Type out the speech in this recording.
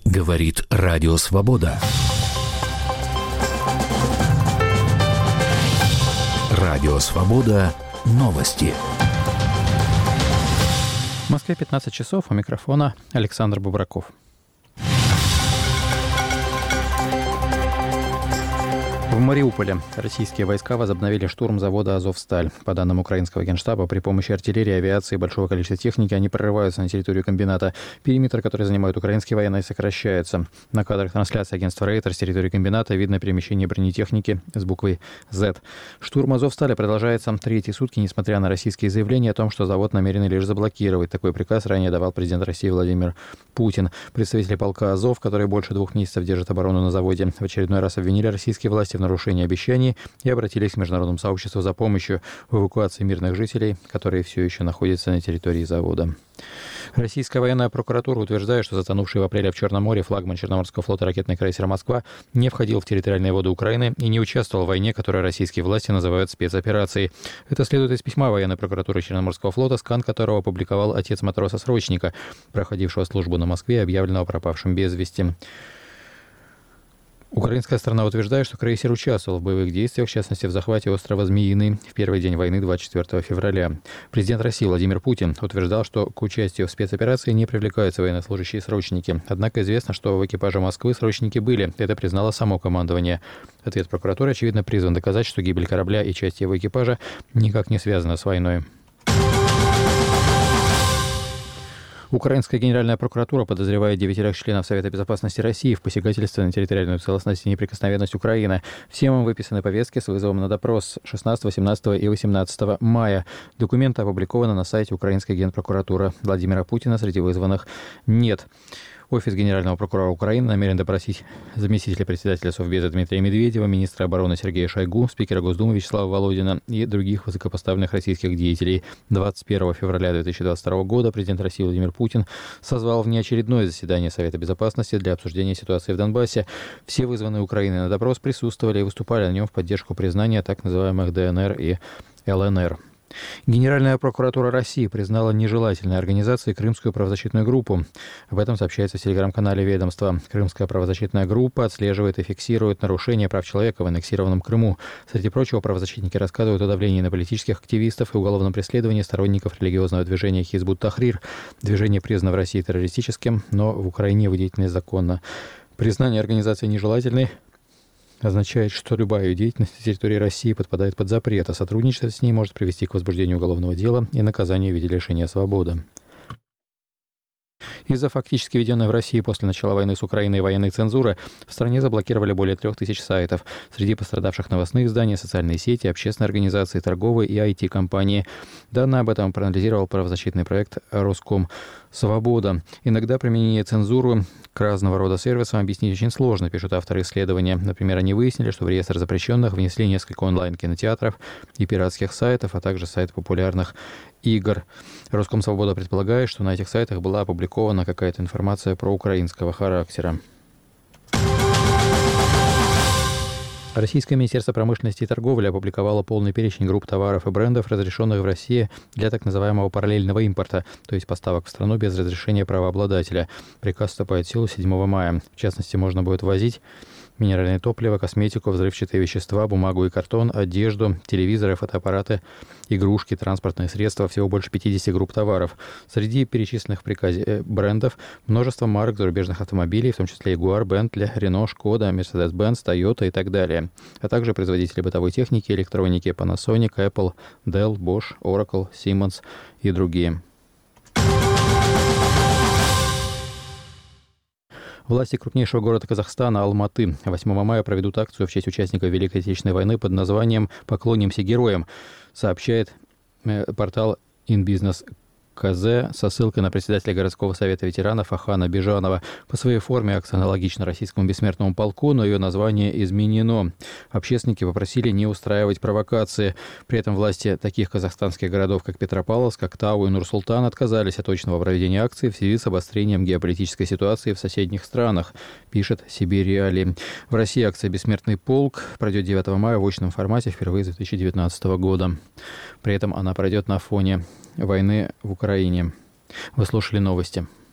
Говорит Радио Свобода. Радио Свобода. Новости. В Москве 15 часов. У микрофона Александр Бубраков. В Мариуполе российские войска возобновили штурм завода «Азовсталь». По данным украинского генштаба, при помощи артиллерии, авиации и большого количества техники они прорываются на территорию комбината. Периметр, который занимают украинские военные, сокращается. На кадрах трансляции агентства Рейтер с территории комбината видно перемещение бронетехники с буквой «Z». Штурм «Азовстали» продолжается третьи сутки, несмотря на российские заявления о том, что завод намерены лишь заблокировать. Такой приказ ранее давал президент России Владимир Путин. Представители полка «Азов», которые больше 2 месяцев держат оборону на заводе, в очередной раз обвинили российские власти в нарушении обещаний и обратились к международному сообществу за помощью в эвакуации мирных жителей, которые все еще находятся на территории завода. Российская военная прокуратура утверждает, что затонувший в апреле в Черном море флагман Черноморского флота ракетный крейсер «Москва» не входил в территориальные воды Украины и не участвовал в войне, которую российские власти называют спецоперацией. Это следует из письма военной прокуратуры Черноморского флота, скан которого опубликовал отец матроса-срочника, проходившего службу на Москве и объявленного пропавшим без вести. Украинская сторона утверждает, что крейсер участвовал в боевых действиях, в частности в захвате острова Змеиный в первый день войны 24 февраля. Президент России Владимир Путин утверждал, что к участию в спецоперации не привлекаются военнослужащие срочники. Однако известно, что в экипаже «Москвы» срочники были. Это признало само командование. Ответ прокуратуры, очевидно, призван доказать, что гибель корабля и части его экипажа никак не связана с войной. Украинская генеральная прокуратура подозревает 9 членов Совета безопасности России в посягательстве на территориальную целостность и неприкосновенность Украины. Всем им выписаны повестки с вызовом на допрос 16, 18 и 18 мая. Документы опубликованы на сайте Украинской генпрокуратуры. Владимира Путина среди вызванных нет. Офис генерального прокурора Украины намерен допросить заместителя председателя Совбеза Дмитрия Медведева, министра обороны Сергея Шойгу, спикера Госдумы Вячеслава Володина и других высокопоставленных российских деятелей. 21 февраля 2022 года президент России Владимир Путин созвал внеочередное заседание Совета безопасности для обсуждения ситуации в Донбассе. Все вызванные Украиной на допрос присутствовали и выступали на нем в поддержку признания так называемых ДНР и ЛНР. Генеральная прокуратура России признала нежелательной организацией Крымскую правозащитную группу. Об этом сообщается в телеграм-канале ведомства. Крымская правозащитная группа отслеживает и фиксирует нарушения прав человека в аннексированном Крыму. Среди прочего, правозащитники рассказывают о давлении на политических активистов и уголовном преследовании сторонников религиозного движения Хизбут Тахрир. Движение признано в России террористическим, но в Украине его деятельность законна. Признание организации нежелательной означает, что любая ее деятельность на территории России подпадает под запрет, а сотрудничество с ней может привести к возбуждению уголовного дела и наказанию в виде лишения свободы. Из-за фактически введенной в России после начала войны с Украиной военной цензуры в стране заблокировали более 3000 сайтов. Среди пострадавших новостных изданий, социальные сети, общественные организации, торговые и IT-компании. Данные об этом проанализировал правозащитный проект «Роском Свобода». Иногда применение цензуры к разного рода сервисам объяснить очень сложно, пишут авторы исследования. Например, они выяснили, что в реестр запрещенных внесли несколько онлайн-кинотеатров и пиратских сайтов, а также сайт популярных игр. Роском Свобода предполагает, что на этих сайтах была опубликована какая-то информация про украинского характера. Российское Министерство промышленности и торговли опубликовало полный перечень групп товаров и брендов, разрешенных в России для так называемого параллельного импорта, то есть поставок в страну без разрешения правообладателя. Приказ вступает в силу 7 мая. В частности, можно будет ввозить минеральное топливо, косметику, взрывчатые вещества, бумагу и картон, одежду, телевизоры, фотоаппараты, игрушки, транспортные средства, всего больше 50 групп товаров. Среди перечисленных в приказе брендов множество марок зарубежных автомобилей, в том числе Jaguar, Bentley, Renault, Skoda, Mercedes-Benz, Toyota и так далее, а также производители бытовой техники, электроники Panasonic, Apple, Dell, Bosch, Oracle, Siemens и другие. Власти крупнейшего города Казахстана Алматы 8 мая проведут акцию в честь участников Великой Отечественной войны под названием «Поклонимся героям», сообщает портал InBusiness КЗ со ссылкой на председателя городского совета ветеранов Ахана Бежанова. По своей форме акция аналогична российскому бессмертному полку, но ее название изменено. Общественники попросили не устраивать провокации. При этом власти таких казахстанских городов, как Петропавловск, Актау и Нур-Султан, отказались от очного проведения акции в связи с обострением геополитической ситуации в соседних странах, пишет Сибирь Реалии. В России акция «Бессмертный полк» пройдет 9 мая в очном формате впервые с 2019 года. При этом она пройдет на фоне войны в Украине. Вы слушали новости.